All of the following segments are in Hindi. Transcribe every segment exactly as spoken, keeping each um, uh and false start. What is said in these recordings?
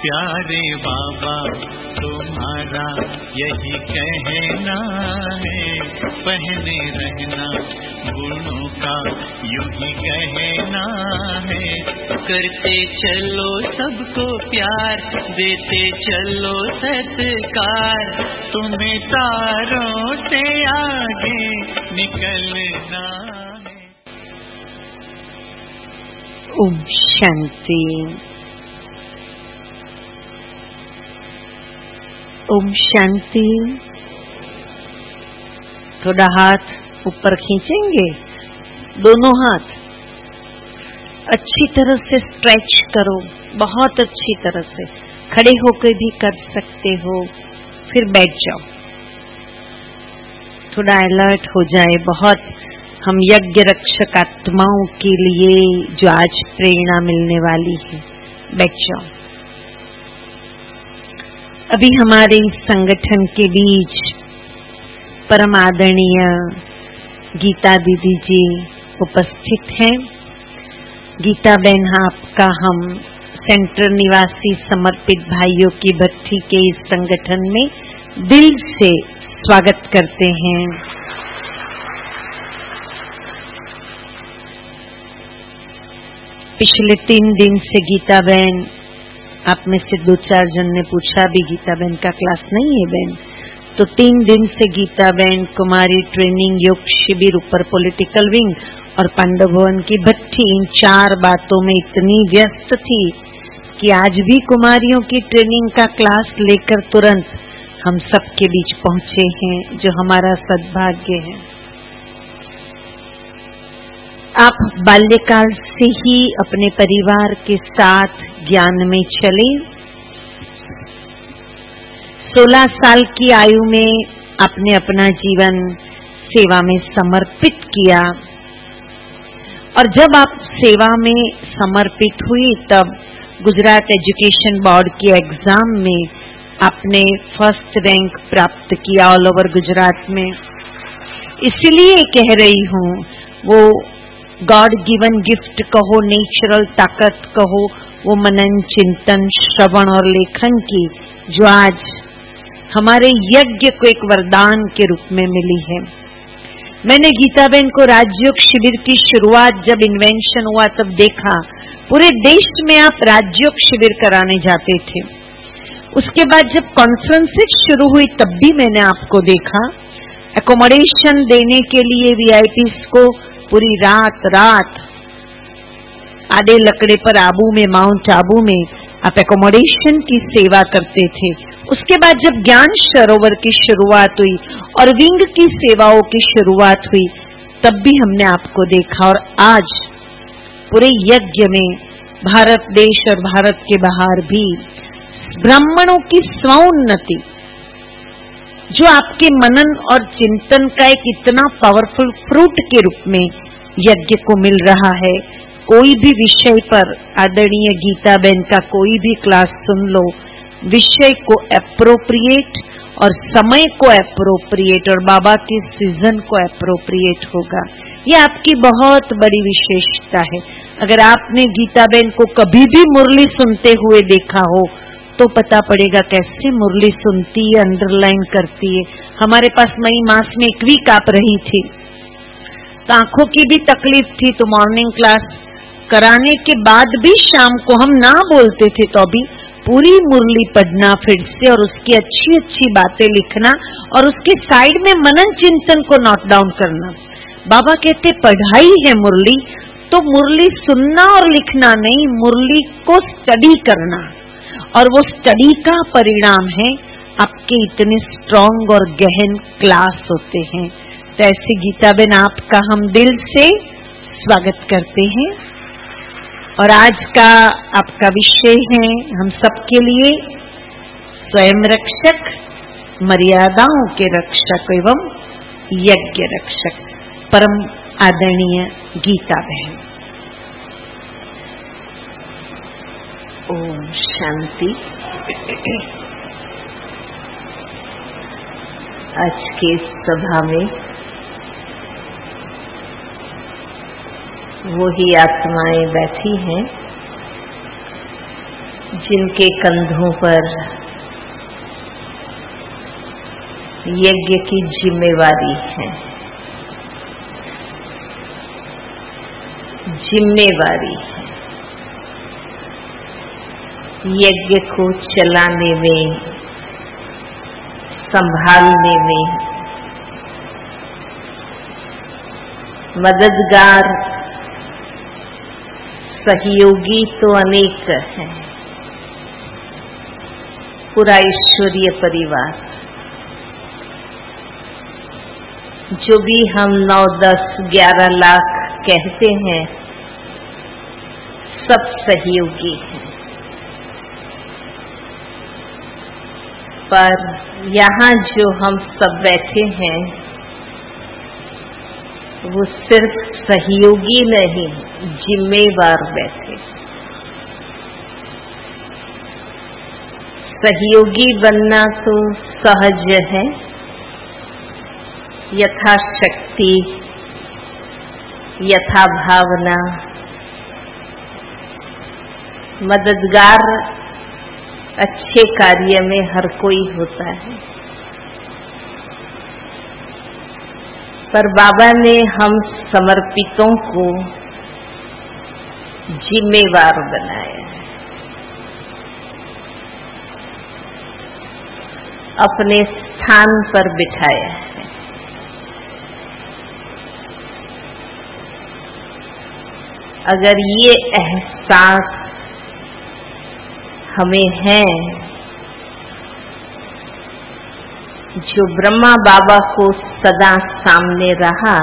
प्यारे बाबा तुम्हारा यही कहना है, पहने रहना गुणों का यूं ही कहना है। करते चलो सबको प्यार, देते चलो सत्कार, तुम्हें तारों से आगे निकलना है। ओम शांति। ओम शांति। थोड़ा हाथ ऊपर खींचेंगे, दोनों हाथ अच्छी तरह से स्ट्रेच करो, बहुत अच्छी तरह से। खड़े होकर भी कर सकते हो, फिर बैठ जाओ, थोड़ा अलर्ट हो जाए। बहुत हम यज्ञ रक्षक आत्माओं के लिए जो आज प्रेरणा मिलने वाली है, बैठ जाओ। अभी हमारे इस संगठन के बीच परम आदरणीय गीता दीदी जी उपस्थित हैं। गीता बहन, आपका हम सेंटर निवासी समर्पित भाइयों की भट्टी के इस संगठन में दिल से स्वागत करते हैं। पिछले तीन दिन से गीता बहन, आप में से दो चार जन ने पूछा भी गीता बहन का क्लास नहीं है बहन, तो तीन दिन से गीता बहन कुमारी ट्रेनिंग योग शिविर ऊपर पॉलिटिकल विंग और पांडव भवन की भट्टी, इन चार बातों में इतनी व्यस्त थी कि आज भी कुमारियों की ट्रेनिंग का क्लास लेकर तुरंत हम सबके बीच पहुंचे हैं, जो हमारा सद्भाग्य है। आप बाल्यकाल से ही अपने परिवार के साथ ज्ञान में चले। सोलह साल की आयु में आपने अपना जीवन सेवा में समर्पित किया, और जब आप सेवा में समर्पित हुई तब गुजरात एजुकेशन बोर्ड के एग्जाम में आपने फर्स्ट रैंक प्राप्त किया ऑल ओवर गुजरात में। इसलिए कह रही हूँ, वो गॉड गिवन गिफ्ट कहो, नेचुरल ताकत कहो, वो मनन चिंतन श्रवण और लेखन की जो आज हमारे यज्ञ को एक वरदान के रूप में मिली है। मैंने गीता बहन को राजयोग शिविर की शुरुआत जब इन्वेंशन हुआ तब देखा, पूरे देश में आप राजयोग शिविर कराने जाते थे। उसके बाद जब कॉन्फ्रेंसेस शुरू हुई तब भी मैंने आपको देखा, एकोमोडेशन देने के लिए वीआईपीस को पूरी रात रात आधे लकड़े पर आबू में, माउंट आबू में आप एकोमोडेशन की सेवा करते थे। उसके बाद जब ज्ञान सरोवर की शुरुआत हुई और विंग की सेवाओं की शुरुआत हुई तब भी हमने आपको देखा, और आज पूरे यज्ञ में भारत देश और भारत के बाहर भी ब्राह्मणों की स्वोन्नति, जो आपके मनन और चिंतन का एक इतना पावरफुल फ्रूट के रूप में यज्ञ को मिल रहा है। कोई भी विषय पर आदरणीय गीता बहन का कोई भी क्लास सुन लो, विषय को एप्रोप्रिएट और समय को एप्रोप्रिएट और बाबा के सीजन को एप्रोप्रिएट होगा। ये आपकी बहुत बड़ी विशेषता है। अगर आपने गीता बहन को कभी भी मुरली सुनते हुए देखा हो तो पता पड़ेगा कैसे मुरली सुनती है, अंडरलाइन करती है। हमारे पास मई मास में एक वीक आप रही थी, तो आंखों की भी तकलीफ थी, तो मॉर्निंग क्लास कराने के बाद भी शाम को हम ना बोलते थे तो अभी पूरी मुरली पढ़ना फिर से, और उसकी अच्छी अच्छी बातें लिखना और उसके साइड में मनन चिंतन को नोट डाउन करना। बाबा कहते पढ़ाई है मुरली, तो मुरली सुनना और लिखना नहीं, मुरली को स्टडी करना, और वो स्टडी का परिणाम है आपके इतने स्ट्रॉन्ग और गहन क्लास होते हैं। तो ऐसे गीता बहन आपका हम दिल से स्वागत करते हैं। और आज का आपका विषय है हम सबके लिए स्वयं रक्षक, मर्यादाओं के रक्षक एवं यज्ञ रक्षक, परम आदरणीय गीता बहन। ओम शांति। आज के सभा में वो ही आत्माएं बैठी हैं जिनके कंधों पर यज्ञ की जिम्मेवारी है, जिम्मेवारी है यज्ञ को चलाने में, संभालने में। मददगार सहयोगी तो अनेक हैं, पूरा ईश्वरीय परिवार। जो भी हम नौ दस ग्यारह लाख कहते हैं, सब सहयोगी हैं। पर यहाँ जो हम सब बैठे हैं, वो सिर्फ सहयोगी नहीं, जिम्मेवार बैठे। सहयोगी बनना तो सहज है, यथाशक्ति, यथा भावना। मददगार अच्छे कार्य में हर कोई होता है, पर बाबा ने हम समर्पितों को जिम्मेवार बनाया है। अपने स्थान पर बिठाया है। अगर ये एहसास हमें है, जो ब्रह्मा बाबा को सदा सामने रहा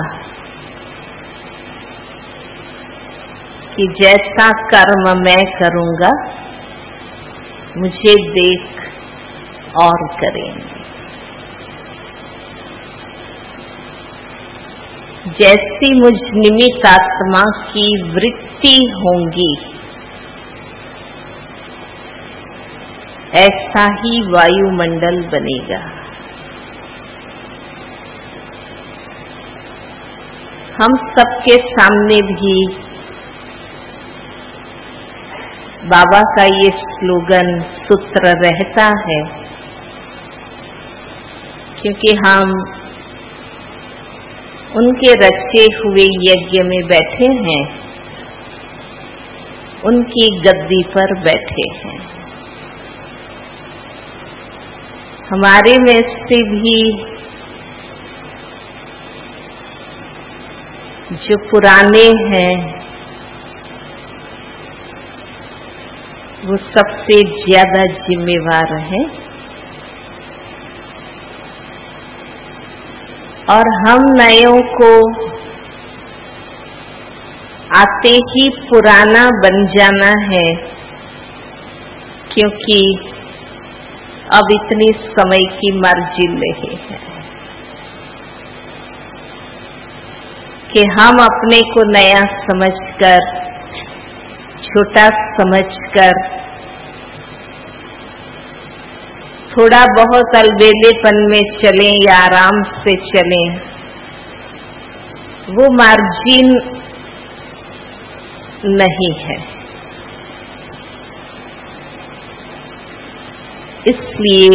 कि जैसा कर्म मैं करूंगा, मुझे देख और करेंगे। जैसी मुझ निमित्त आत्मा की वृत्ति होंगी, ऐसा ही वायुमंडल बनेगा। हम सबके सामने भी बाबा का ये स्लोगन, सूत्र रहता है, क्योंकि हम उनके रचे हुए यज्ञ में बैठे हैं, उनकी गद्दी पर बैठे हैं। हमारे में से भी जो पुराने हैं, वो सबसे ज्यादा जिम्मेवार हैं, और हम नयों को आते ही पुराना बन जाना है, क्योंकि अब इतनी समय की मार्जिन नहीं है कि हम अपने को नया समझकर, छोटा समझकर, थोड़ा बहुत अलबेलेपन में चलें या आराम से चलें। वो मार्जिन नहीं है। इसलिए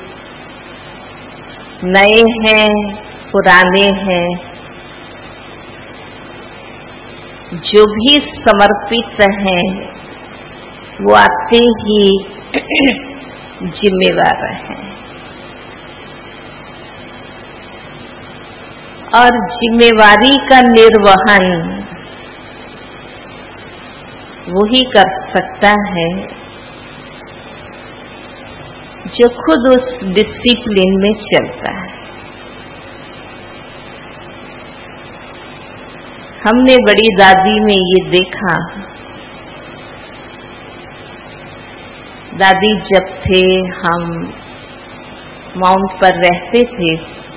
नए हैं, पुराने हैं, जो भी समर्पित हैं, वो आते ही जिम्मेवार हैं। और जिम्मेवारी का निर्वहन वही कर सकता है जो खुद उस डिसिप्लिन में चलता है। हमने बड़ी दादी में ये देखा, दादी जब थे, हम माउंट पर रहते थे,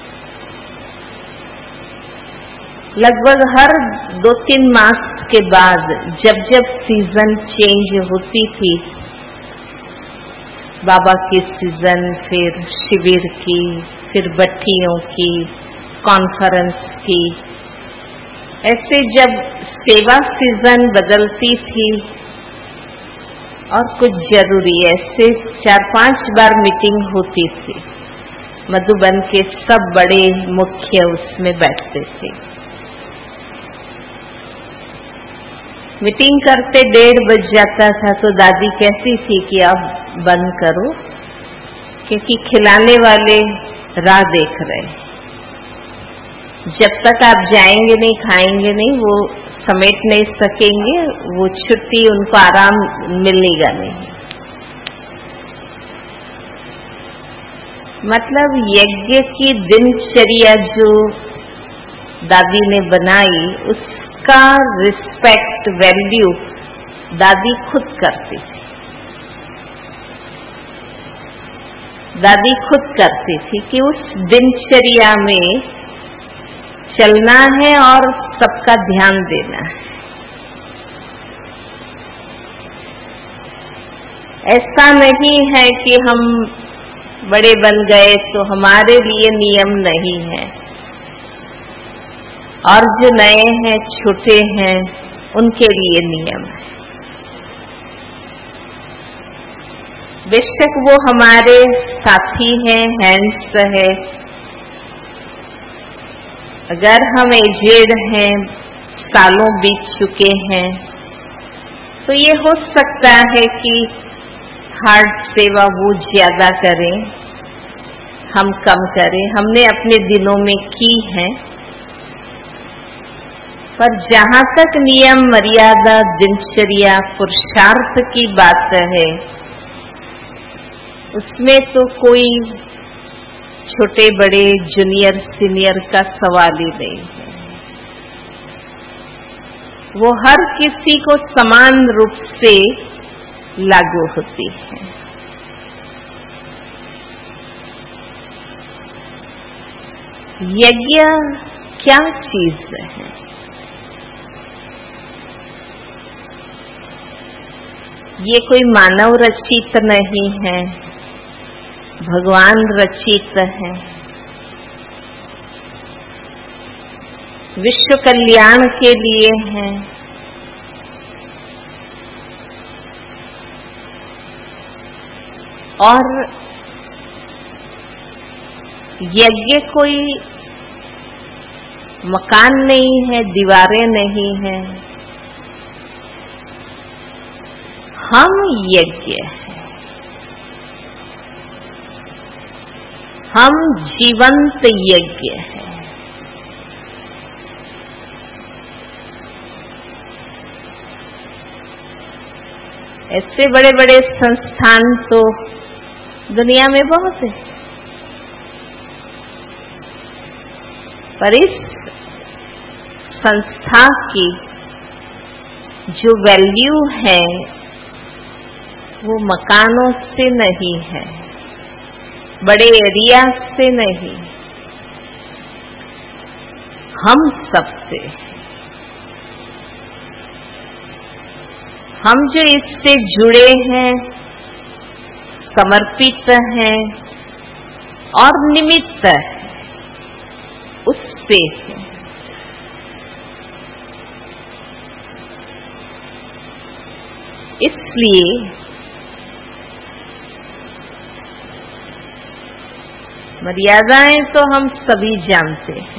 लगभग हर दो तीन मास के बाद जब जब सीजन चेंज होती थी, बाबा की सीजन, फिर शिविर की, फिर बट्टियों की, कॉन्फ्रेंस की, ऐसे जब सेवा सीजन बदलती थी और कुछ जरूरी ऐसे चार पांच बार मीटिंग होती थी। मधुबन के सब बड़े मुख्य उसमें बैठते थे। मीटिंग करते डेढ़ बज जाता था तो दादी कहती थी कि अब बंद करो, क्योंकि खिलाने वाले राह देख रहे, जब तक आप जाएंगे नहीं खाएंगे नहीं वो समेट नहीं सकेंगे, वो छुट्टी उनको आराम मिलेगा नहीं। मतलब यज्ञ की दिनचर्या जो दादी ने बनाई उसका रिस्पेक्ट वैल्यू दादी खुद करती थी। दादी खुद करती थी कि उस दिनचर्या में चलना है और सबका ध्यान देना है। ऐसा नहीं है कि हम बड़े बन गए तो हमारे लिए नियम नहीं है, और जो नए हैं छोटे हैं उनके लिए नियम है। बेशक वो हमारे साथी हैं, हैंड्स है, अगर हम एजेड हैं, सालों बीत चुके हैं, तो ये हो सकता है कि हार्ट सेवा वो ज्यादा करें, हम कम करें, हमने अपने दिनों में की है। पर जहां तक नियम मर्यादा दिनचर्या पुरुषार्थ की बात है, उसमें तो कोई छोटे बड़े जूनियर सीनियर का सवाल ही नहीं है। वो हर किसी को समान रूप से लागू होती है। यज्ञ क्या चीज है? ये कोई मानव रचित नहीं है, भगवान रचित है। विश्व कल्याण के लिए है। और यज्ञ कोई मकान नहीं है, दीवारें नहीं है, हम यज्ञ है। हम जीवंत यज्ञ है। ऐसे बड़े बड़े संस्थान तो दुनिया में बहुत है, पर इस संस्था की जो वैल्यू है वो मकानों से नहीं है, बड़े एरिया से नहीं, हम सबसे। हम जो इससे जुड़े हैं, समर्पित हैं और निमित्त है, उससे है। इसलिए मर्यादाएं तो हम सभी जानते हैं।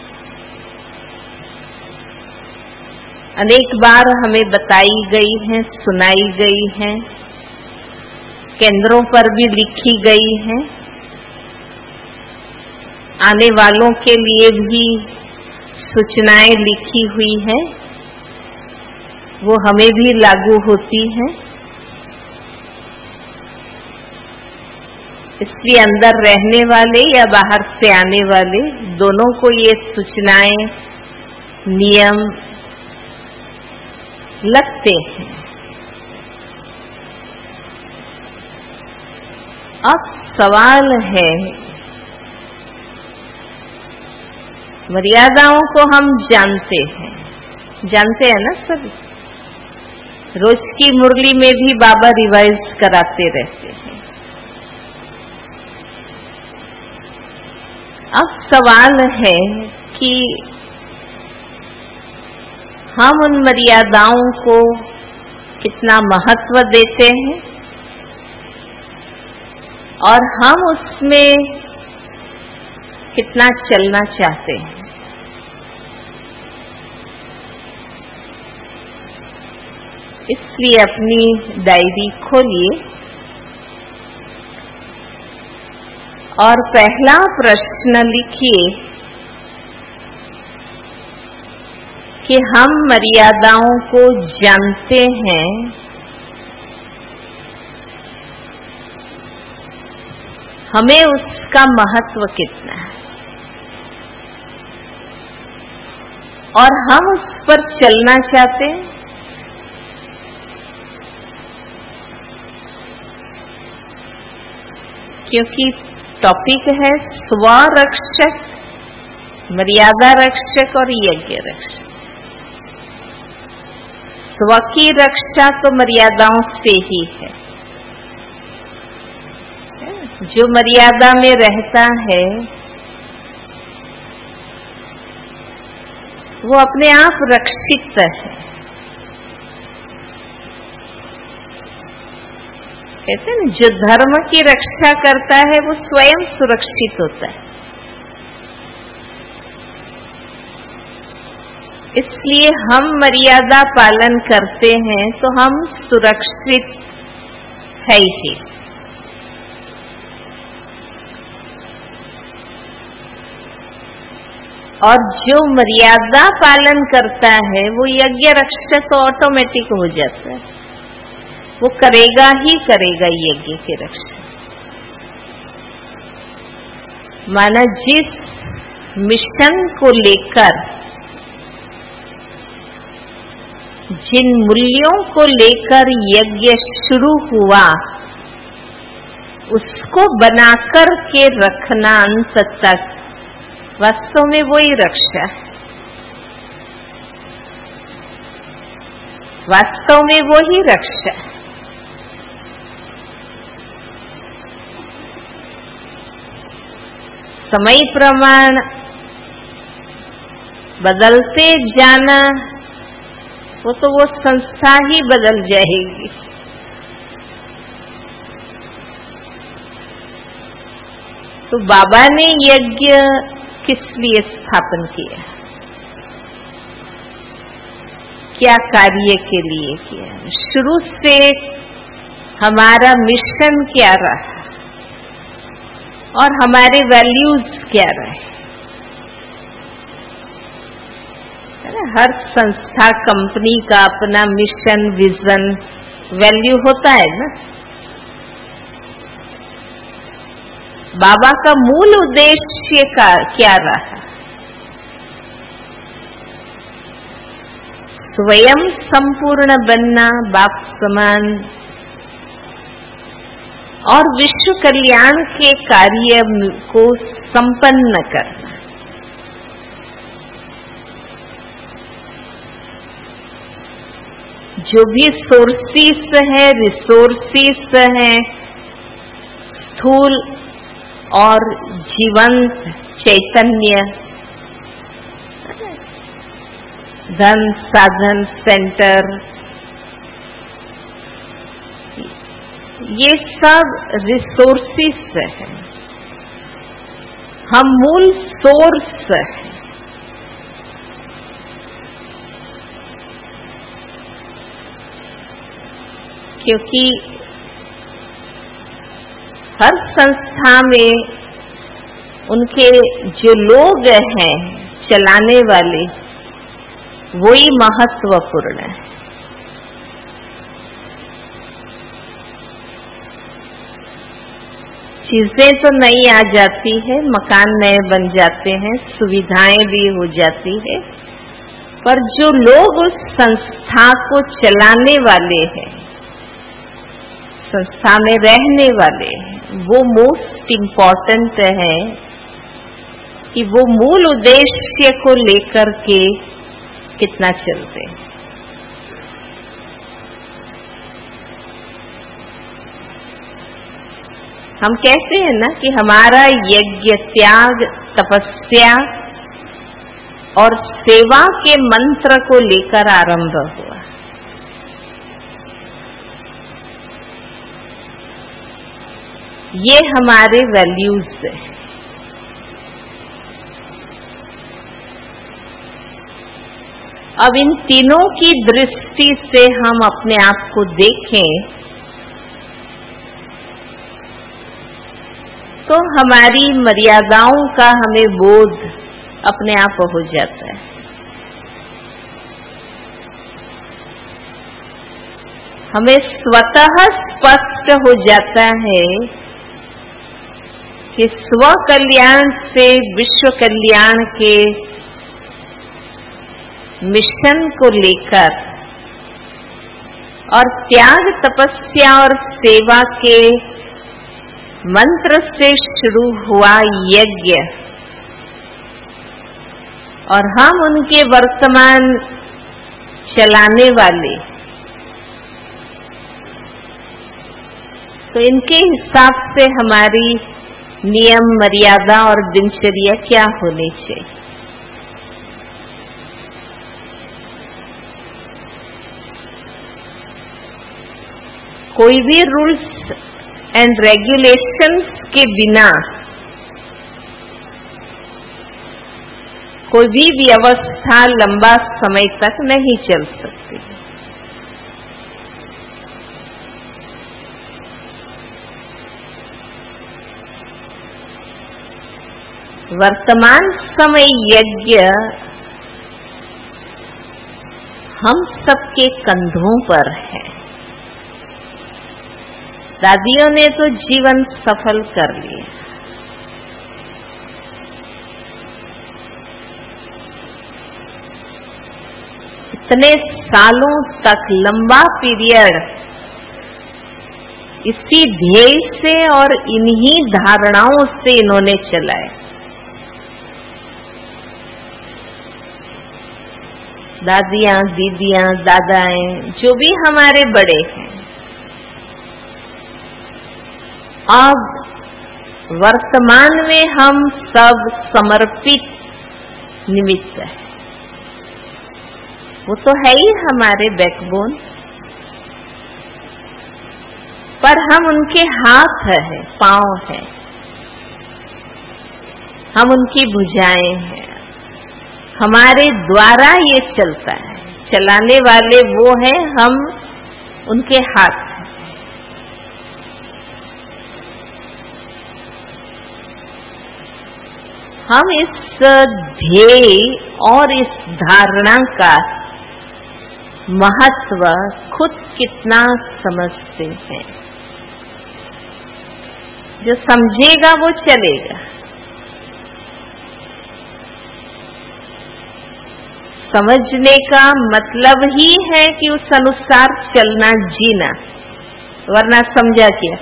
अनेक बार हमें बताई गई हैं, सुनाई गई हैं, केंद्रों पर भी लिखी गई हैं, आने वालों के लिए भी सूचनाएं लिखी हुई हैं, वो हमें भी लागू होती हैं। इसलिए अंदर रहने वाले या बाहर से आने वाले दोनों को ये सूचनाएं, नियम लगते हैं। अब सवाल है, मर्यादाओं को हम जानते हैं, जानते हैं ना सभी। रोज की मुरली में भी बाबा रिवाइज कराते रहते हैं। अब सवाल है कि हम उन मर्यादाओं को कितना महत्व देते हैं और हम उसमें कितना चलना चाहते हैं। इसलिए अपनी डायरी खोलिए और पहला प्रश्न लिखिए कि हम मर्यादाओं को जानते हैं, हमें उसका महत्व कितना है और हम उस पर चलना चाहते हैं। क्योंकि टॉपिक है स्वरक्षक, मर्यादा रक्षक और यज्ञ रक्षक। स्व की रक्षा तो मर्यादाओं से ही है। जो मर्यादा में रहता है वो अपने आप रक्षित है। कहते हैं जो धर्म की रक्षा करता है वो स्वयं सुरक्षित होता है। इसलिए हम मर्यादा पालन करते हैं तो हम सुरक्षित है ही। और जो मर्यादा पालन करता है वो यज्ञ रक्षक तो ऑटोमेटिक हो जाता है, वो करेगा ही करेगा यज्ञ की रक्षा। माना जिस मिशन को लेकर, जिन मूल्यों को लेकर यज्ञ शुरू हुआ उसको बनाकर के रखना अंत तक, वास्तव में वही रक्षा है। वास्तव में वही रक्षा है। समय प्रमाण बदलते जाना, वो तो वो संस्था ही बदल जाएगी। तो बाबा ने यज्ञ किस लिए स्थापन किया, क्या कार्य के लिए किया, शुरू से हमारा मिशन क्या रहा और हमारे वैल्यूज क्या रहे। हर संस्था कंपनी का अपना मिशन, विजन, वैल्यू होता है ना। बाबा का मूल उद्देश्य का क्या रहा, स्वयं संपूर्ण बनना, बाप समान, और विश्व कल्याण के कार्य को संपन्न करना। जो भी सोर्सेस है, रिसोर्सेस हैं, स्थूल और जीवंत चैतन्य, धन, साधन, सेंटर, ये सब रिसोर्सेस हैं। हम मूल सोर्स हैं। क्योंकि हर संस्था में उनके जो लोग हैं चलाने वाले, वही महत्वपूर्ण है। चीजें तो नई आ जाती है, मकान नए बन जाते हैं, सुविधाएं भी हो जाती है, पर जो लोग उस संस्था को चलाने वाले हैं, संस्था में रहने वाले हैं, वो मोस्ट इम्पोर्टेंट है कि वो मूल उद्देश्य को लेकर के कितना चलते हैं। हम कहते हैं ना कि हमारा यज्ञ, त्याग, तपस्या और सेवा के मंत्र को लेकर आरंभ हुआ। ये हमारे वैल्यूज है। अब इन तीनों की दृष्टि से हम अपने आप को देखें तो हमारी मर्यादाओं का हमें बोध अपने आप हो जाता है। हमें स्वतः स्पष्ट हो जाता है कि स्व कल्याण से विश्व कल्याण के मिशन को लेकर और त्याग, तपस्या और सेवा के मंत्र से शुरू हुआ यज्ञ और हम उनके वर्तमान चलाने वाले, तो इनके हिसाब से हमारी नियम, मर्यादा और दिनचर्या क्या होनी चाहिए। कोई भी रूल्स एंड रेगुलेशंस के बिना कोई भी व्यवस्था लंबा समय तक नहीं चल सकती। वर्तमान समय यज्ञ हम सबके कंधों पर है। दादियों ने तो जीवन सफल कर लिया, इतने सालों तक लंबा पीरियड इसी ध्येय से और इन्हीं धारणाओं से इन्होंने चलाए। दादियां, दीदियां, दादाएं, जो भी हमारे बड़े हैं, अब वर्तमान में हम सब समर्पित निमित्त है। वो तो है ही हमारे बैकबोन, पर हम उनके हाथ है, पांव है, हम उनकी भुजाएं हैं, हमारे द्वारा ये चलता है। चलाने वाले वो हैं, हम उनके हाथ। हम इस ध्येय और इस धारणा का महत्व खुद कितना समझते हैं। जो समझेगा वो चलेगा। समझने का मतलब ही है कि उस अनुसार चलना, जीना, वरना समझा क्या,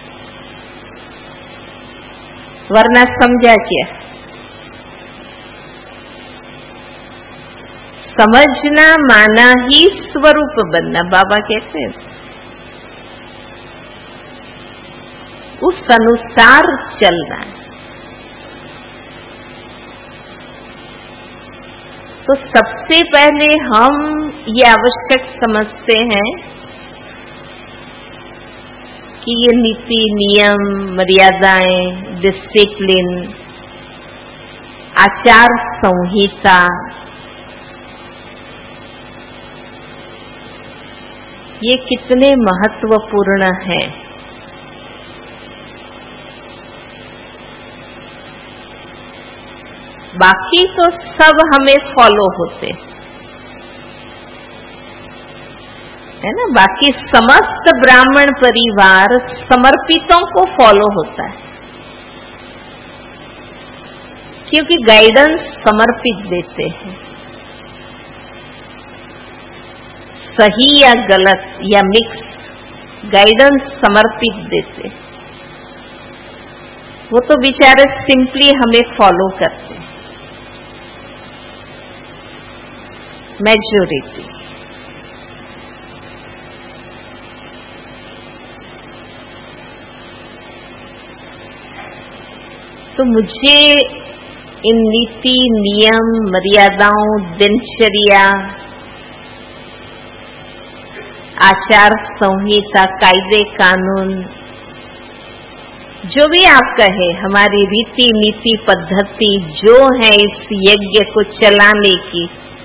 वरना समझा क्या। समझना माना ही स्वरूप बनना, बाबा कहते हैं। उस अनुसार चलना। तो सबसे पहले हम ये आवश्यक समझते हैं कि ये नीति, नियम, मर्यादाएं, डिसिप्लिन, आचार संहिता, ये कितने महत्वपूर्ण हैं। बाकी तो सब हमें फॉलो होते है ना। बाकी समस्त ब्राह्मण परिवार समर्पितों को फॉलो होता है, क्योंकि गाइडेंस समर्पित देते हैं। सही या गलत या मिक्स गाइडेंस समर्पित देते, वो तो बेचारे सिंपली हमें फॉलो करते। मेजॉरिटी। तो मुझे इन नीति, नियम, मर्यादाओं, दिनचर्या, आचार संहिता, कायदे कानून, जो भी आप कहे, हमारी रीति नीति पद्धति जो है इस यज्ञ को चलाने की,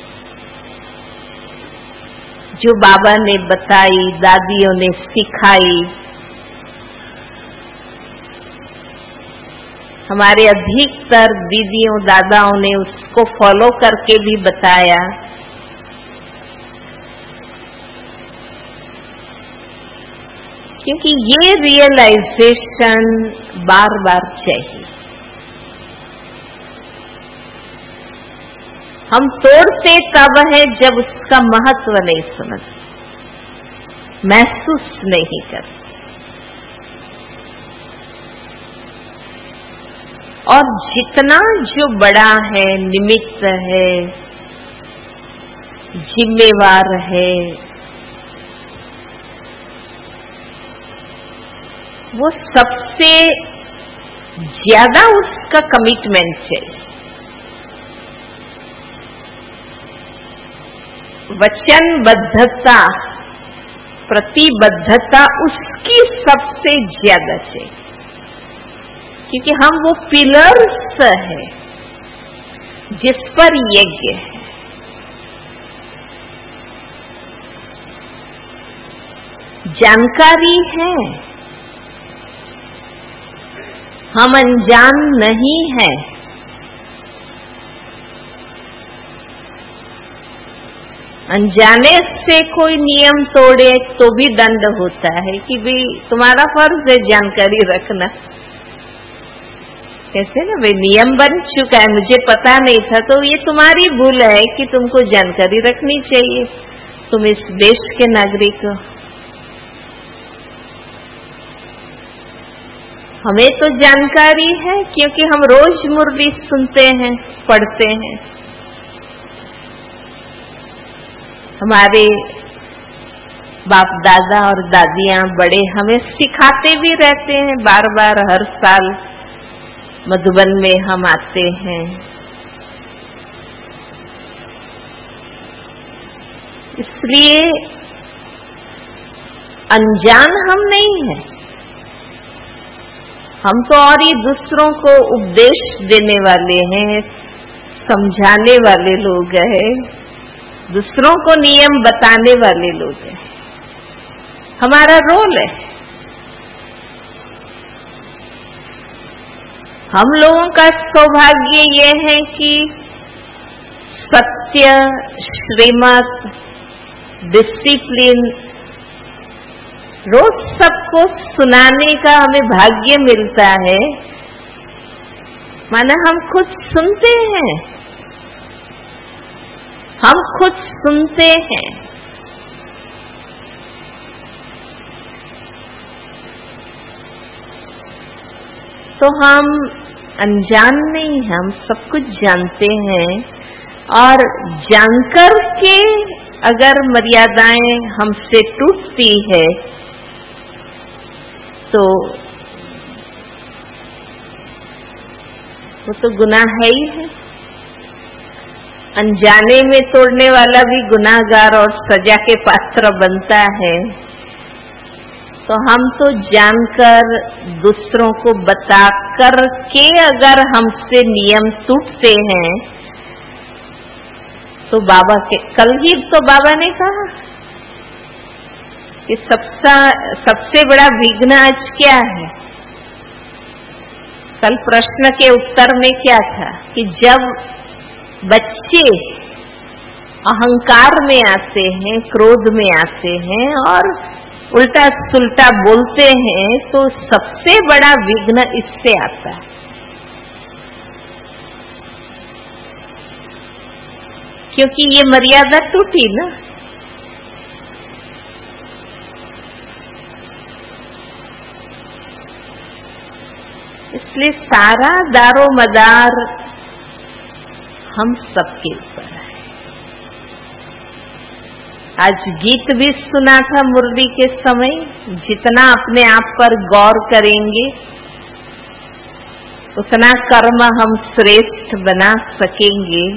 जो बाबा ने बताई, दादियों ने सिखाई, हमारे अधिकतर दीदियों दादाओं ने उसको फॉलो करके भी बताया। क्योंकि ये रियलाइजेशन बार बार चाहिए। हम तोड़ते तब है जब उसका महत्व नहीं समझ, महसूस नहीं करते। और जितना जो बड़ा है, निमित्त है, जिम्मेवार है, वो सबसे ज्यादा उसका कमिटमेंट चाहिए। वचनबद्धता, प्रतिबद्धता उसकी सबसे ज्यादा चाहिए। क्योंकि हम वो पिलर्स है जिस पर यज्ञ है। जानकारी है, हम अनजान नहीं है। अनजाने से कोई नियम तोड़े तो भी दंड होता है कि भाई तुम्हारा फर्ज है जानकारी रखना। कैसे ना भाई, नियम बन चुका है, मुझे पता नहीं था, तो ये तुम्हारी भूल है कि तुमको जानकारी रखनी चाहिए। तुम इस देश के नागरिक हो। हमें तो जानकारी है क्योंकि हम रोज मुरली सुनते हैं, पढ़ते हैं। हमारे बाप दादा और दादियां बड़े हमें सिखाते भी रहते हैं। बार बार हर साल मधुबन में हम आते हैं। इसलिए अनजान हम नहीं हैं। हम तो और ही दूसरों को उपदेश देने वाले हैं, समझाने वाले लोग हैं, दूसरों को नियम बताने वाले लोग हैं। हमारा रोल है। हम लोगों का सौभाग्य ये है कि सत्य, श्रीमत, डिसिप्लिन रोज सबको सुनाने का हमें भाग्य मिलता है। माना हम खुद सुनते हैं, हम खुद सुनते हैं। तो हम अनजान नहीं, हम सब कुछ जानते हैं। और जानकर के अगर मर्यादाएं हमसे टूटती है तो वो तो गुनाह है ही है। अनजाने में तोड़ने वाला भी गुनाहगार और सजा के पात्र बनता है। तो हम तो जानकर, दूसरों को बता कर के अगर हमसे नियम टूटते हैं तो बाबा के, कल ही तो बाबा ने कहा कि सबसे सबसे बड़ा विघ्न आज क्या है। कल प्रश्न के उत्तर में क्या था कि जब बच्चे अहंकार में आते हैं, क्रोध में आते हैं और उल्टा सुल्टा बोलते हैं तो सबसे बड़ा विघ्न इससे आता है। क्योंकि ये मर्यादा टूटी ना। इसलिए सारा दारो मदार हम सबके ऊपर है। आज गीत भी सुना था मुरली के समय। जितना अपने आप पर गौर करेंगे उतना कर्म हम श्रेष्ठ बना सकेंगे।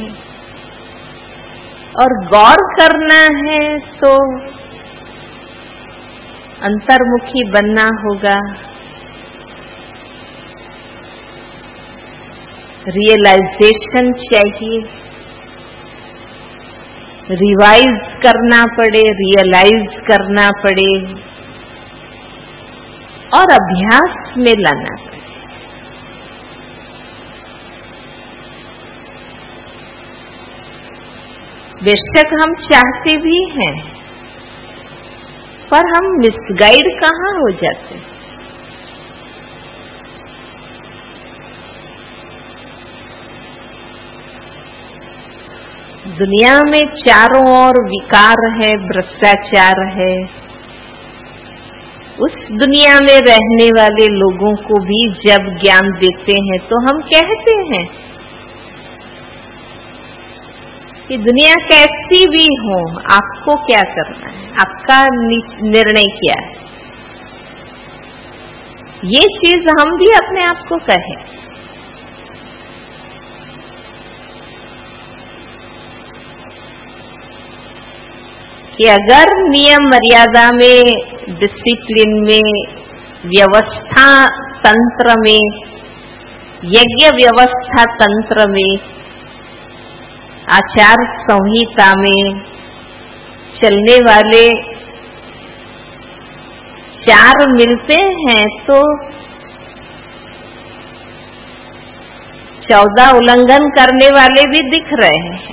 और गौर करना है तो अंतर्मुखी बनना होगा। रियलाइजेशन चाहिए, रिवाइज करना पड़े, रियलाइज करना पड़े और अभ्यास में लाना पड़े। बेशक हम चाहते भी हैं, पर हम मिसगाइड कहाँ हो जाते हैं। दुनिया में चारों ओर विकार है, भ्रष्टाचार है। उस दुनिया में रहने वाले लोगों को भी जब ज्ञान देते हैं तो हम कहते हैं कि दुनिया कैसी भी हो, आपको क्या करना है, आपका निर्णय क्या है। ये चीज हम भी अपने आप को कहें। कि अगर नियम मर्यादा में, डिसिप्लिन में, व्यवस्था तंत्र में, यज्ञ व्यवस्था तंत्र में, आचार संहिता में चलने वाले चार मिलते हैं तो चौदह उल्लंघन करने वाले भी दिख रहे हैं।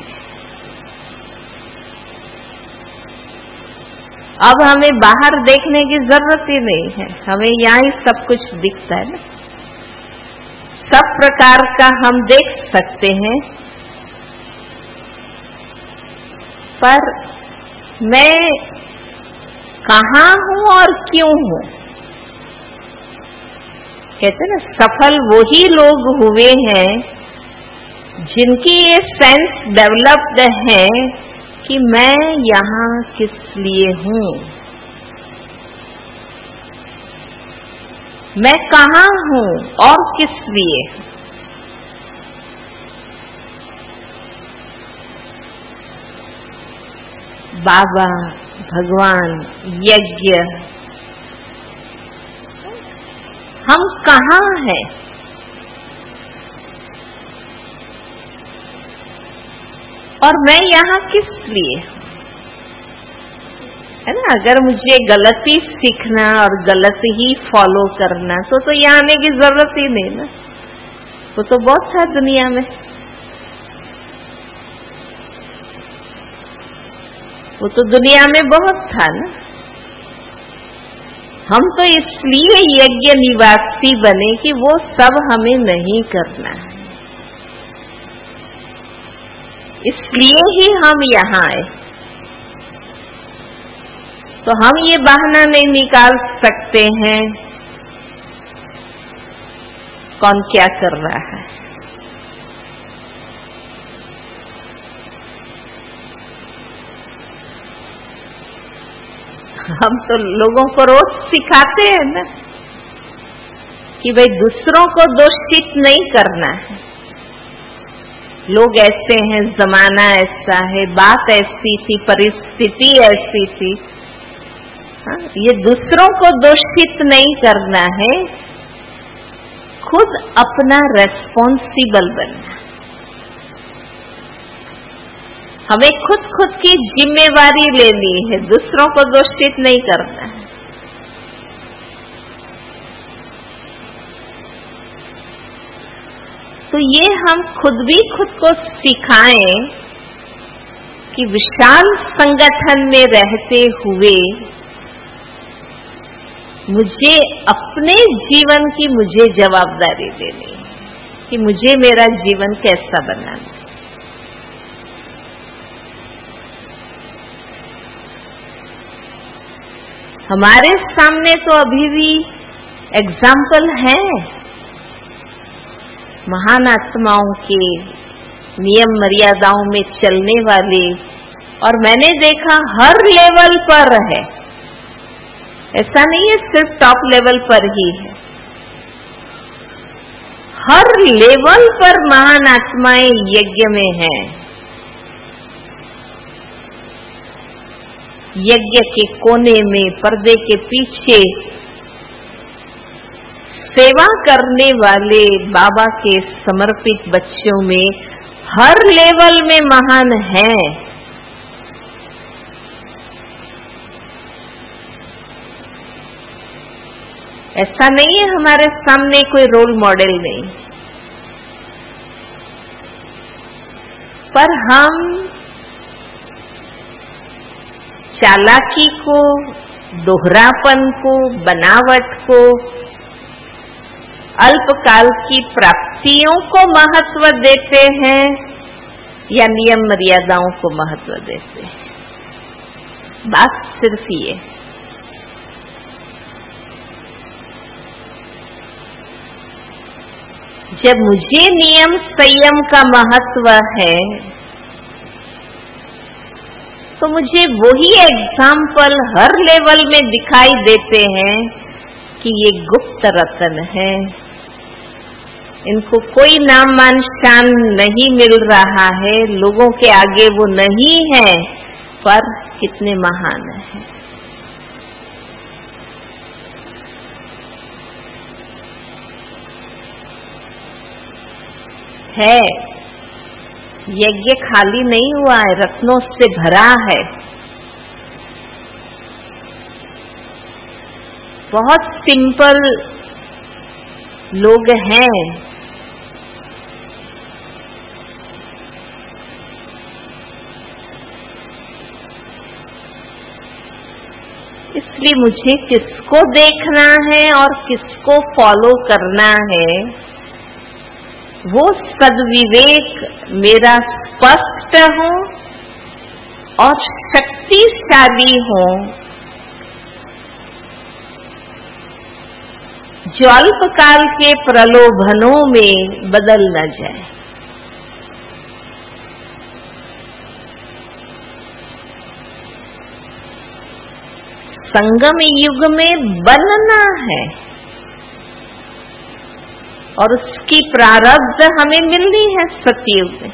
अब हमें बाहर देखने की जरूरत ही नहीं है, हमें यहाँ ही सब कुछ दिखता है ना। सब प्रकार का हम देख सकते हैं, पर मैं कहाँ हूँ और क्यों हूँ। कहते ना, सफल वही लोग हुए हैं जिनकी ये सेंस डेवलप्ड है कि मैं यहाँ किस लिए हूँ, मैं कहाँ हूँ और किस लिए। बाबा, भगवान, यज्ञ, हम कहाँ हैं, और मैं यहाँ किस लिए, है ना। अगर मुझे गलती सीखना और गलत ही फॉलो करना तो तो यहाँ आने की जरूरत ही नहीं ना। वो तो बहुत था दुनिया में, वो तो दुनिया में बहुत था ना। हम तो इसलिए यज्ञ निवासी बने कि वो सब हमें नहीं करना है, इसलिए ही हम यहाँ आए। तो हम ये बहाना नहीं निकाल सकते हैं कौन क्या कर रहा है। हम तो लोगों को रोज सिखाते हैं ना कि भाई दूसरों को दोषित नहीं करना है। लोग ऐसे हैं, जमाना ऐसा है, बात ऐसी थी, परिस्थिति ऐसी थी। हाँ, ये दूसरों को दोषित नहीं करना है, खुद अपना रेस्पॉन्सिबल बनना। हमें खुद खुद की जिम्मेवारी लेनी है, दूसरों को दोषित नहीं करना है। तो ये हम खुद भी खुद को सिखाएं कि विशाल संगठन में रहते हुए मुझे अपने जीवन की मुझे जवाबदारी लेनी है कि मुझे मेरा जीवन कैसा बनाना है। हमारे सामने तो अभी भी एग्जाम्पल है महान आत्माओं के, नियम मर्यादाओं में चलने वाले, और मैंने देखा हर लेवल पर है। ऐसा नहीं है सिर्फ टॉप लेवल पर ही है, हर लेवल पर महान आत्माएं यज्ञ में हैं। यज्ञ के कोने में, पर्दे के पीछे सेवा करने वाले बाबा के समर्पित बच्चों में हर लेवल में महान हैं। ऐसा नहीं है हमारे सामने कोई रोल मॉडल नहीं, पर हम चालाकी को, दोहरापन को, बनावट को, अल्पकाल की प्राप्तियों को महत्व देते हैं या नियम मर्यादाओं को महत्व देते हैं। बात सिर्फ ये, जब मुझे नियम संयम का महत्व है तो मुझे वही एग्जाम्पल हर लेवल में दिखाई देते हैं कि ये गुप्त रत्न है, इनको कोई नाम मान शान नहीं मिल रहा है, लोगों के आगे वो नहीं है, पर कितने महान है। है यज्ञ खाली नहीं हुआ है, रत्नों से भरा है। बहुत सिंपल लोग हैं, इसलिए मुझे किसको देखना है और किसको फॉलो करना है, वो सद्विवेक मेरा स्पष्ट हो और शक्तिशाली हो, जो अल्पकाल के प्रलोभनों में बदल न जाए। संगम युग में बनना है और उसकी प्रारब्ध हमें मिलनी है सतयुग में।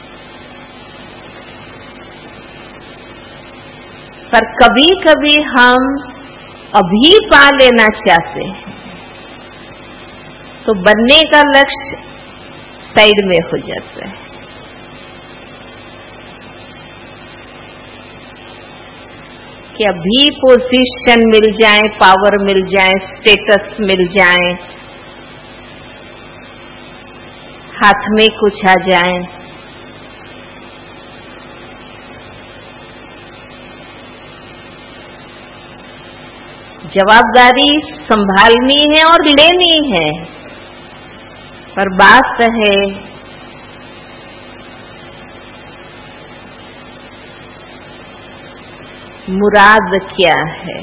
पर कभी कभी हम अभी पा लेना चाहते हैं तो बनने का लक्ष्य साइड में हो जाता है। कि अभी पोजीशन मिल जाए, पावर मिल जाए, स्टेटस मिल जाए, हाथ में कुछ आ जाए, जवाबदारी संभालनी है और लेनी है। पर बात है मुराद क्या है,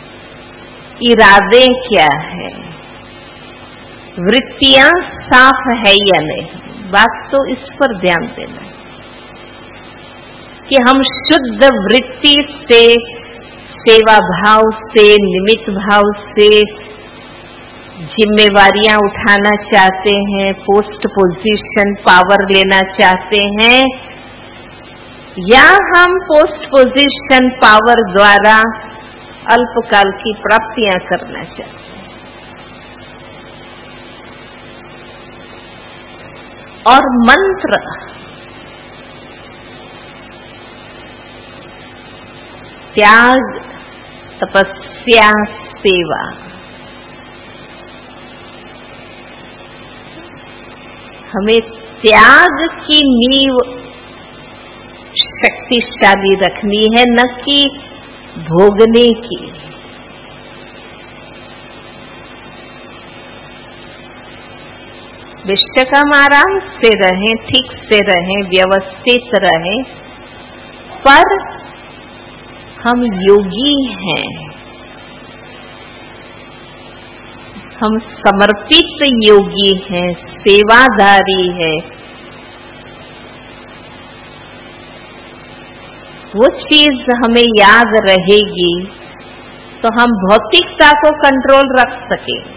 इरादे क्या है, वृत्तियां साफ है या नहीं। बात तो इस पर ध्यान देना कि हम शुद्ध वृत्ति से, सेवा भाव से, निमित्त भाव से जिम्मेवारियां उठाना चाहते हैं, पोस्ट पोजीशन पावर लेना चाहते हैं, या हम पोस्ट पोजीशन पावर द्वारा अल्पकाल की प्राप्तियां करना चाहते हैं। और मंत्र त्याग, तपस्या, सेवा, हमें त्याग की नींव शक्तिशाली रखनी है, न कि भोगने की। बेशक हम आराम से रहें, ठीक से रहें, व्यवस्थित रहें, पर हम योगी हैं, हम समर्पित योगी हैं, सेवाधारी हैं। वो चीज हमें याद रहेगी तो हम भौतिकता को कंट्रोल रख सकेंगे,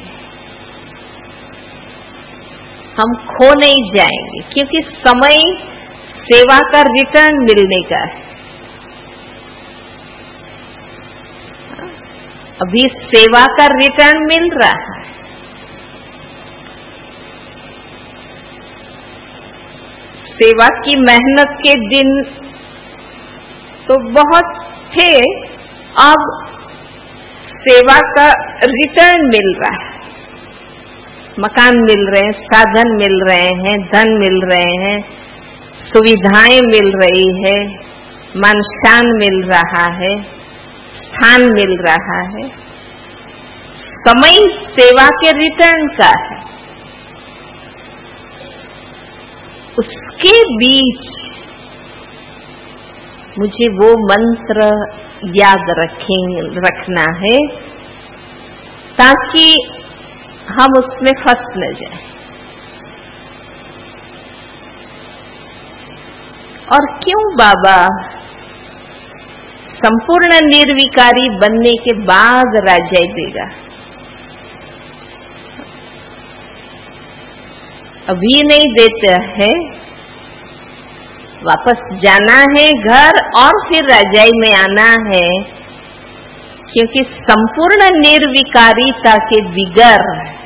हम खो नहीं जाएंगे, क्योंकि समय सेवा का रिटर्न मिलने का है। अभी सेवा का रिटर्न मिल रहा है, सेवा की मेहनत के दिन तो बहुत थे, अब सेवा का रिटर्न मिल रहा है, मकान मिल रहे हैं, साधन मिल रहे हैं, धन मिल रहे हैं, सुविधाएं मिल रही है, मान शान मिल रहा है, स्थान मिल रहा है। समय सेवा के रिटर्न का है। उसके बीच मुझे वो मंत्र याद रखें रखना है ताकि हम उसमें फंस न जाए। और क्यों बाबा संपूर्ण निर्विकारी बनने के बाद राजाई देगा? अभी नहीं देता है, वापस जाना है घर और फिर राजाई में आना है, क्योंकि संपूर्ण निर्विकारिता के बिगर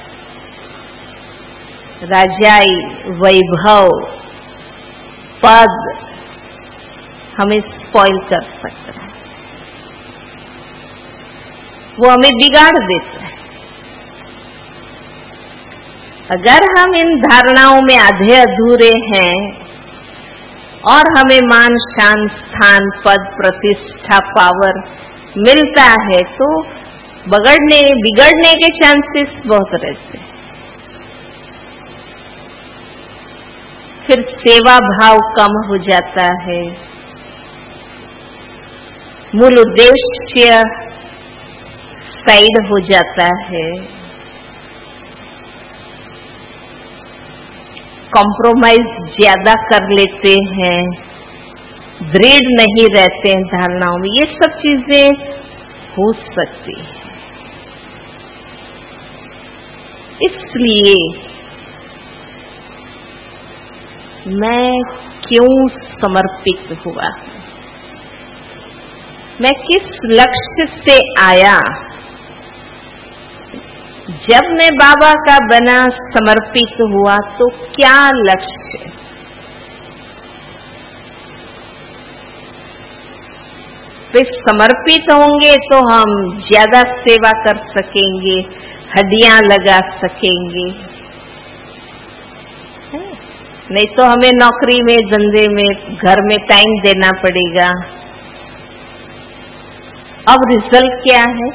राजाई, वैभव, पद हमें स्पॉइल कर सकता है, वो हमें बिगाड़ देता है। अगर हम इन धारणाओं में आधे अधूरे हैं और हमें मान, शान, स्थान, पद, प्रतिष्ठा, पावर मिलता है तो बगड़ने बिगड़ने के चांसेस बहुत रहते हैं। फिर सेवा भाव कम हो जाता है, मूल उद्देश्य साइड हो जाता है, कॉम्प्रोमाइज ज्यादा कर लेते हैं, दृढ़ नहीं रहते हैं धारणाओं में। ये सब चीजें हो सकती है। इसलिए मैं क्यों समर्पित हुआ, मैं किस लक्ष्य से आया? जब मैं बाबा का बना समर्पित हुआ तो क्या लक्ष्य? फिर समर्पित होंगे तो हम ज्यादा सेवा कर सकेंगे, हड्डियां लगा सकेंगे, नहीं तो हमें नौकरी में, धंधे में, घर में टाइम देना पड़ेगा। अब रिजल्ट क्या है?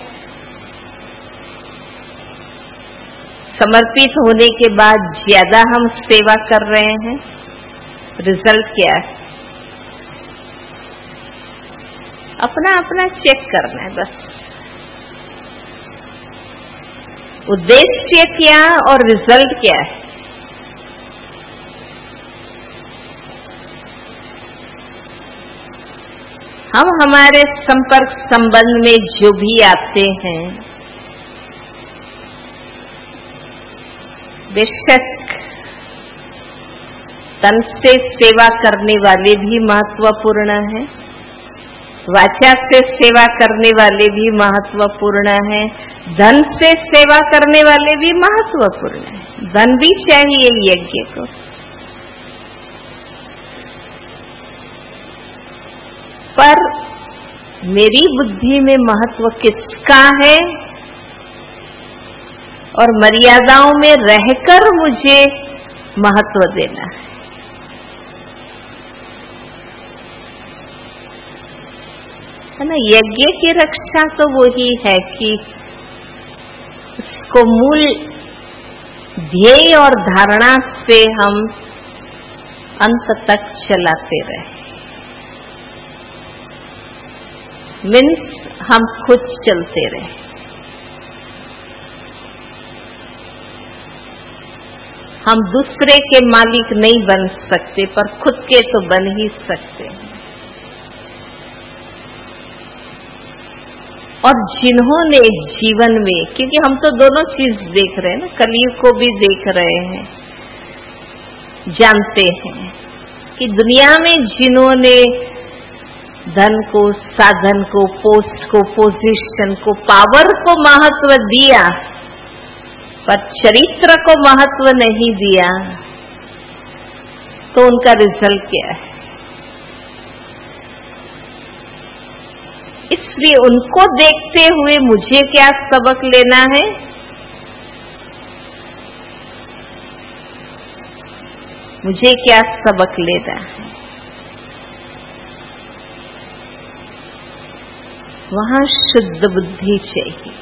समर्पित होने के बाद ज्यादा हम सेवा कर रहे हैं, रिजल्ट क्या है? अपना अपना चेक करना है बस। उद्देश्य क्या और रिजल्ट क्या है? हम हमारे संपर्क संबंध में जो भी आते हैं, बेशक तन से सेवा करने वाले भी महत्वपूर्ण हैं, वाचा से सेवा करने वाले भी महत्वपूर्ण हैं, धन से सेवा करने वाले भी महत्वपूर्ण हैं। धन भी चाहिए यज्ञ को, पर मेरी बुद्धि में महत्व किसका है और मर्यादाओं में रहकर मुझे महत्व देना है। है ना? यज्ञ की रक्षा तो वही है कि उसको मूल ध्येय और धारणा से हम अंत तक चलाते रहे। मीन्स हम खुद चलते रहे। हम दूसरे के मालिक नहीं बन सकते, पर खुद के तो बन ही सकते हैं। और जिन्होंने जीवन में, क्योंकि हम तो दोनों चीज देख रहे हैं ना, कलयुग को भी देख रहे हैं, जानते हैं कि दुनिया में जिन्होंने धन को, साधन को, पोस्ट को, पोजीशन को, पावर को महत्व दिया पर चरित्र को महत्व नहीं दिया, तो तो उनका रिजल्ट क्या है। इसलिए उनको देखते हुए मुझे क्या सबक लेना है, मुझे क्या सबक लेना है, वहां शुद्ध बुद्धि चाहिए।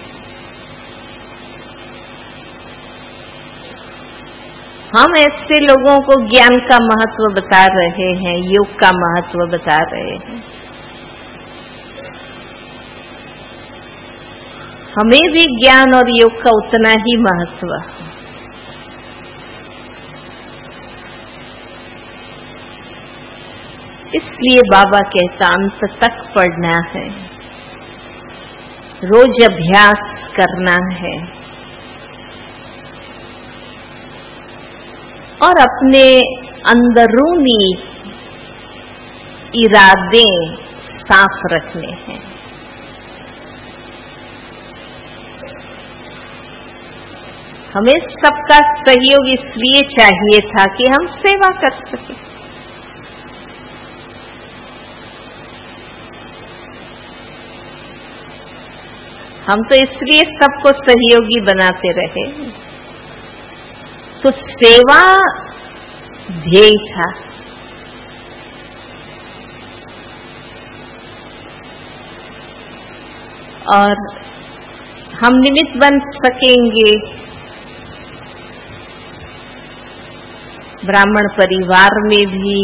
हम ऐसे लोगों को ज्ञान का महत्व बता रहे हैं, योग का महत्व बता रहे हैं। हमें भी ज्ञान और योग का उतना ही महत्व है। इसलिए बाबा कहता अंत तक पढ़ना है, रोज अभ्यास करना है और अपने अंदरूनी इरादे साफ रखने हैं। हमें सबका सहयोग इसलिए चाहिए था कि हम सेवा कर सकें। हम तो इसलिए सबको सहयोगी बनाते रहे, तो सेवा ध्येय था। और हम निमित्त बन सकेंगे ब्राह्मण परिवार में भी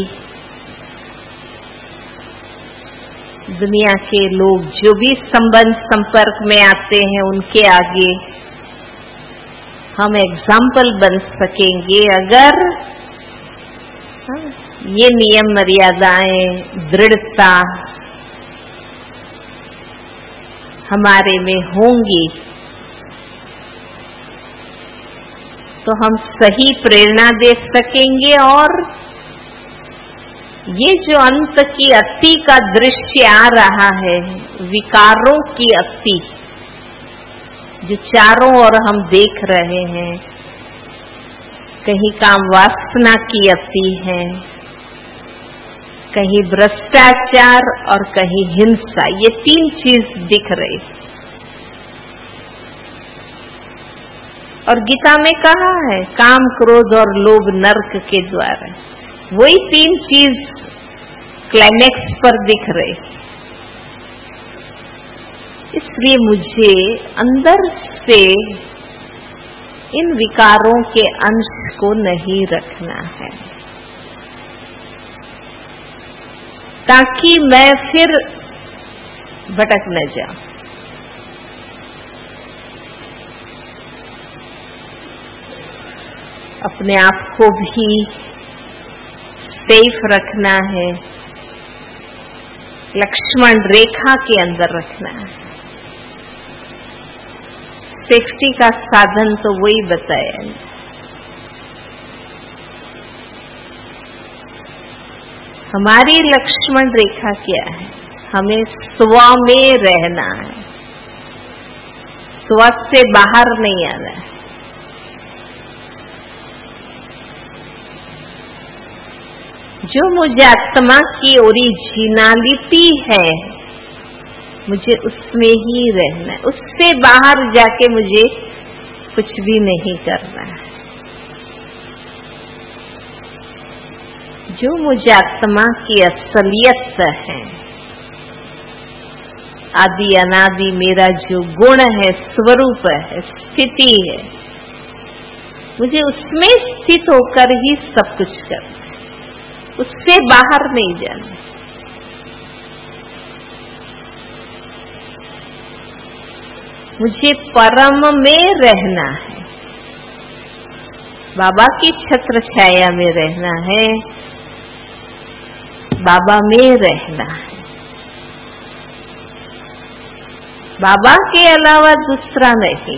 दुनिया के लोग जो भी संबंध संपर्क में आते हैं उनके आगे हम एग्जाम्पल बन सकेंगे अगर ये नियम मर्यादाएं, दृढ़ता हमारे में होंगी तो हम सही प्रेरणा दे सकेंगे। और ये जो अंत की अति का दृश्य आ रहा है, विकारों की अति जो चारों ओर हम देख रहे हैं, कहीं काम वासना की अति है, कहीं भ्रष्टाचार और कहीं हिंसा, ये तीन चीज दिख रही। और गीता में कहा है काम, क्रोध और लोभ नरक के द्वार, वही तीन चीज क्लाइमेक्स पर दिख रहे। इसलिए मुझे अंदर से इन विकारों के अंश को नहीं रखना है, ताकि मैं फिर भटक न जाऊं। अपने आप को भी सेफ रखना है, लक्ष्मण रेखा के अंदर रखना है। सेफ्टी का साधन तो वही बताया। हमारी लक्ष्मण रेखा क्या है? हमें स्व में रहना है, स्व से बाहर नहीं आना है। जो मुझे आत्मा की ओरिजिनलिटी है, मुझे उसमें ही रहना है, उससे बाहर जाके मुझे कुछ भी नहीं करना है। जो मुझे आत्मा की असलियत है, आदि अनादि मेरा जो गुण है, स्वरूप है, स्थिति है, मुझे उसमें स्थित होकर ही सब कुछ करना, उससे बाहर नहीं जाना। मुझे परम में रहना है, बाबा की छत्र छाया में रहना है, बाबा में रहना है, बाबा के अलावा दूसरा नहीं।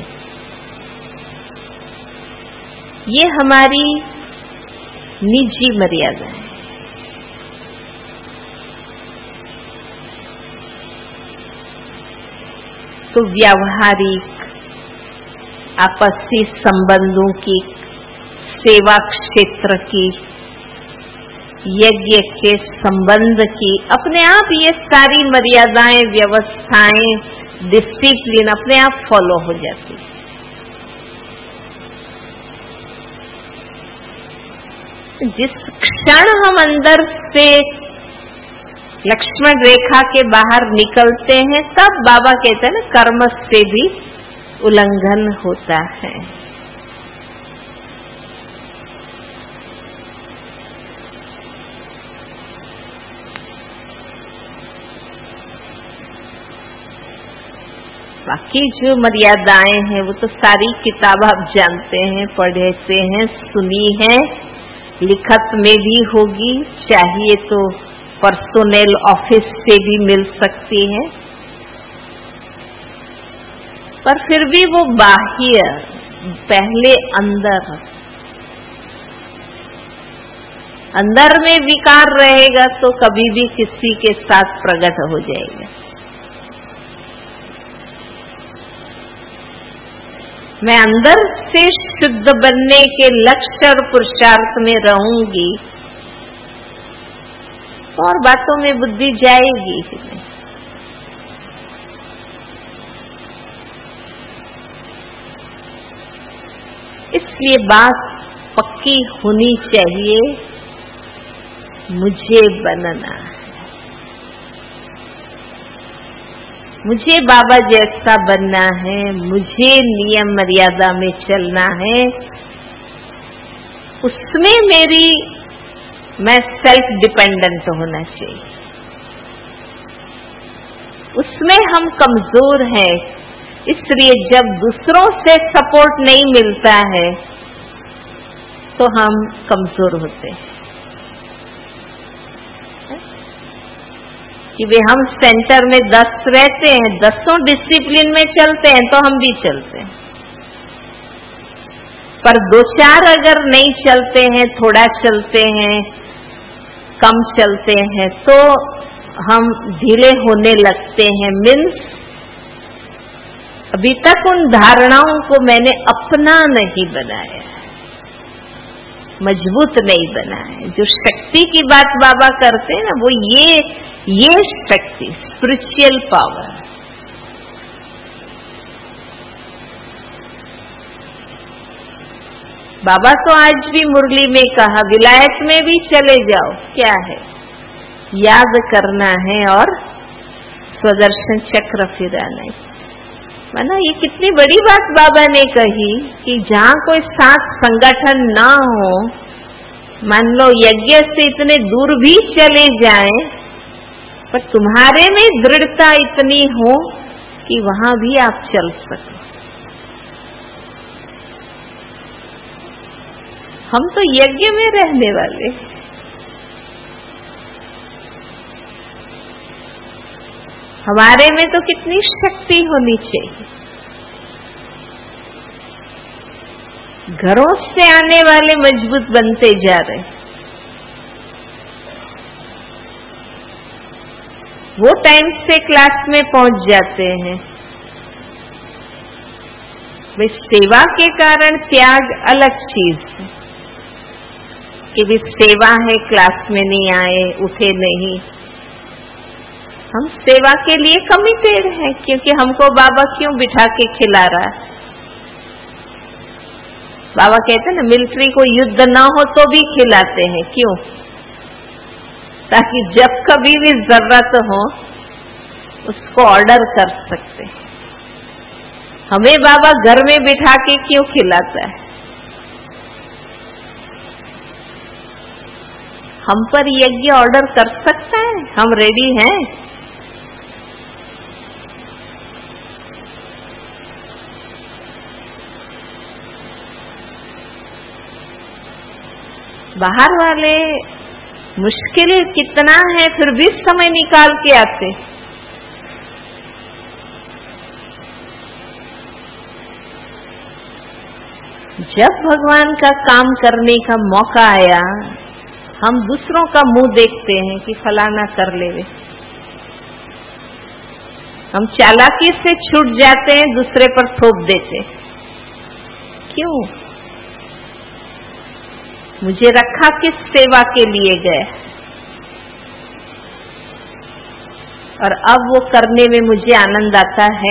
ये हमारी निजी मर्यादा है। तो व्यावहारिक आपसी संबंधों की, सेवा क्षेत्र की यज्ञ के संबंध की अपने आप ये सारी मर्यादाएं, व्यवस्थाएं, डिसिप्लिन अपने आप फॉलो हो जाती है। जिस क्षण हम अंदर से लक्ष्मण रेखा के बाहर निकलते हैं, तब बाबा कहते हैं ना, कर्म से भी उल्लंघन होता है। बाकी जो मर्यादाएं हैं वो तो सारी किताब आप जानते हैं, पढ़ते हैं, सुनी है, लिखत में भी होगी, चाहिए तो पर्सनल ऑफिस से भी मिल सकती है, पर फिर भी वो बाह्य, पहले अंदर अंदर में विकार रहेगा तो कभी भी किसी के साथ प्रकट हो जाएगा। मैं अंदर से शुद्ध बनने के लक्ष्य और पुरुषार्थ में रहूंगी और बातों में बुद्धि जाएगी ही नहीं। इसलिए बात पक्की होनी चाहिए, मुझे बनना है, मुझे बाबा जैसा बनना है, मुझे नियम मर्यादा में चलना है, उसमें मेरी मैं सेल्फ डिपेंडेंट होना चाहिए। उसमें हम कमजोर हैं, इसलिए जब दूसरों से सपोर्ट नहीं मिलता है तो हम कमजोर होते हैं कि वे हम सेंटर में दस रहते हैं, दसों डिसिप्लिन में चलते हैं तो हम भी चलते हैं, पर दो चार अगर नहीं चलते हैं, थोड़ा चलते हैं, कम चलते हैं तो हम ढीले होने लगते हैं। मीन्स अभी तक उन धारणाओं को मैंने अपना नहीं बनाया, मजबूत नहीं बनाया। जो शक्ति की बात बाबा करते हैं ना, वो ये ये शक्ति, स्पिरिचुअल पावर, बाबा तो आज भी मुरली में कहा, विलायत में भी चले जाओ, क्या है, याद करना है और स्वदर्शन चक्र फिराना है। माना ये कितनी बड़ी बात बाबा ने कही कि जहां कोई साथ संगठन ना हो, मान लो यज्ञ से इतने दूर भी चले जाएं, पर तुम्हारे में दृढ़ता इतनी हो कि वहां भी आप चल सको। हम तो यज्ञ में रहने वाले, हमारे में तो कितनी शक्ति होनी चाहिए। घरों से आने वाले मजबूत बनते जा रहे, वो टाइम से क्लास में पहुंच जाते हैं। वे सेवा के कारण त्याग अलग चीज है कि भी सेवा है, क्लास में नहीं आए, उठे नहीं। हम सेवा के लिए कमिटेड हैं क्योंकि हमको बाबा क्यों बिठा के खिला रहा है। बाबा कहते हैं ना, मिलिट्री को युद्ध ना हो तो भी खिलाते हैं, क्यों? ताकि जब कभी भी जरूरत हो उसको ऑर्डर कर सकते हैं। हमें बाबा घर में बिठा के क्यों खिलाता है? हम पर यज्ञ ऑर्डर कर सकता है, हम रेडी हैं। बाहर वाले मुश्किल कितना है फिर भी समय निकाल के आते। जब भगवान का काम करने का मौका आया, हम दूसरों का मुंह देखते हैं कि फलाना कर ले, हम चालाकी से छूट जाते हैं, दूसरे पर थोप देते। क्यों? मुझे रखा किस सेवा के लिए गया, और अब वो करने में मुझे आनंद आता है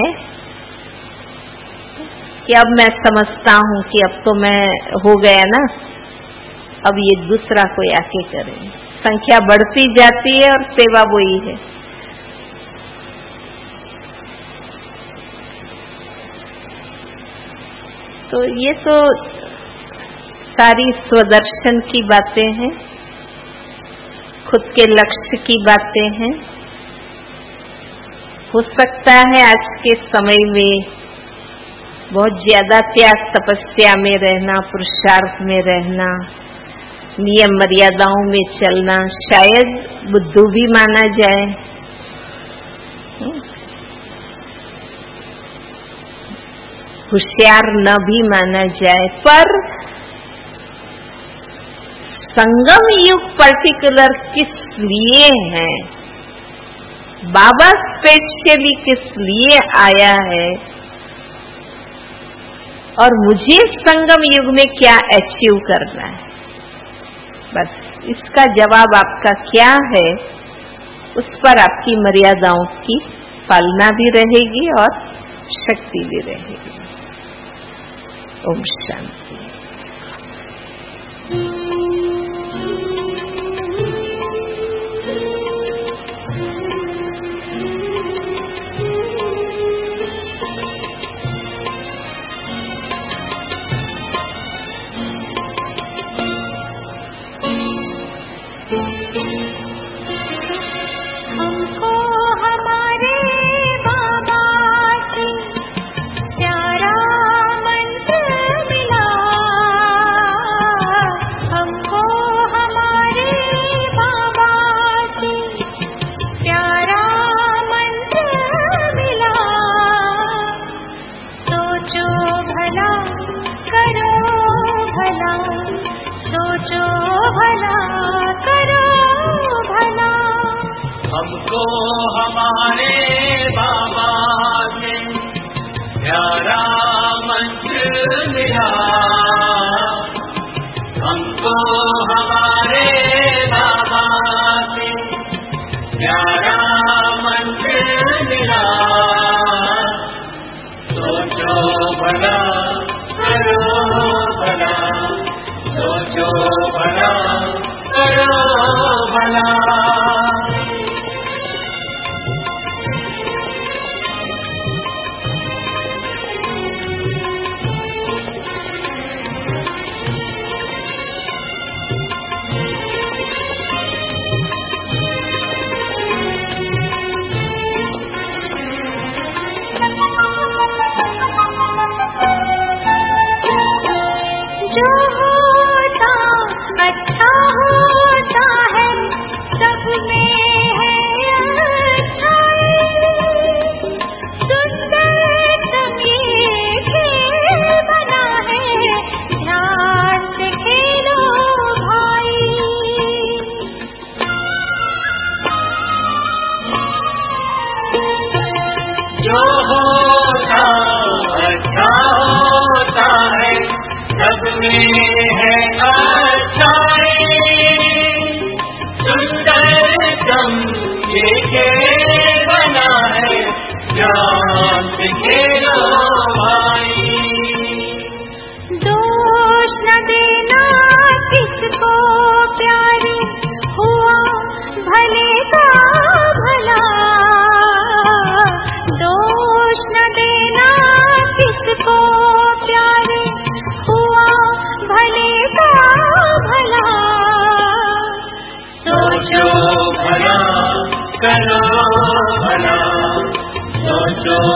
कि अब मैं समझता हूं कि अब तो मैं हो गया ना, अब ये दूसरा कोई आके करे। संख्या बढ़ती जाती है और सेवा वही है। तो ये तो सारी स्वदर्शन की बातें हैं, खुद के लक्ष्य की बातें हैं। हो सकता है आज के समय में बहुत ज्यादा त्याग तपस्या में रहना, पुरुषार्थ में रहना, नियम मर्यादाओं में चलना शायद बुद्धू भी माना जाए, होशियार न भी माना जाए, पर संगम युग पर्टिकुलर किस लिए है, बाबा स्पेशली किस लिए आया है, और मुझे संगम युग में क्या अचीव करना है, बस इसका जवाब आपका क्या है, उस पर आपकी मर्यादाओं की पालना भी रहेगी और शक्ति भी रहेगी। ओम शांति। हमको हमारे बाबा से प्यारा मंत्र मिला, हमको हमारे बाबा से प्यारा मंत्र मिला। सोचो भला करो भला, सोचो भला करो भला। हमको हमारे बाबा से प्यारा मंत्र मिला, हमको हमारे बाबा से प्यारा मंत्र मिला। सोचो भला करो भला, सोचो भला करो भला। जो होता अच्छा होता है, सब में है अच्छाई। सुंदरतम ये खेल बना है, ध्यान से खेलो भाई। जो होता अच्छा होता है, सब में है अच्छाई। सुंदरतम ये खेल बना है, ध्यान से खेलो भाई। दोष न देना किसको प्यारे, हुआ भले का भला। दोष न देना किसको प्यारे, हुआ भले का भला। सोचो भला करो भला, सोचो